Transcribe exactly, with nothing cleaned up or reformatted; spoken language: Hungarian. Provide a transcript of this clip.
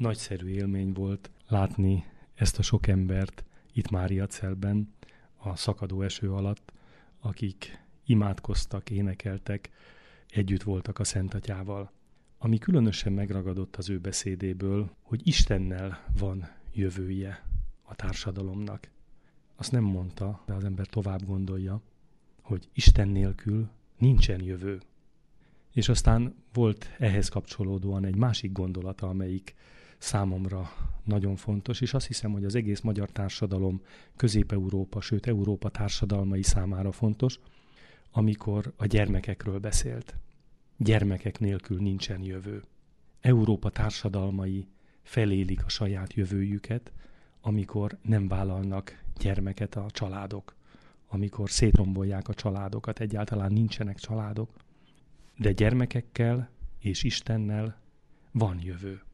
Nagyszerű élmény volt látni ezt a sok embert itt Máriacelben, a szakadó eső alatt, akik imádkoztak, énekeltek, együtt voltak a Szent Atyával. Ami különösen megragadott az ő beszédéből, hogy Istennel van jövője a társadalomnak. Azt nem mondta, de az ember tovább gondolja, hogy Isten nélkül nincsen jövő. És aztán volt ehhez kapcsolódóan egy másik gondolata, amelyik számomra nagyon fontos, és azt hiszem, hogy az egész magyar társadalom, Közép-Európa, sőt Európa társadalmai számára fontos, amikor a gyermekekről beszélt. Gyermekek nélkül nincsen jövő. Európa társadalmai felélik a saját jövőjüket, amikor nem vállalnak gyermeket a családok, amikor szétrombolják a családokat, egyáltalán nincsenek családok, de gyermekekkel és Istennel van jövő.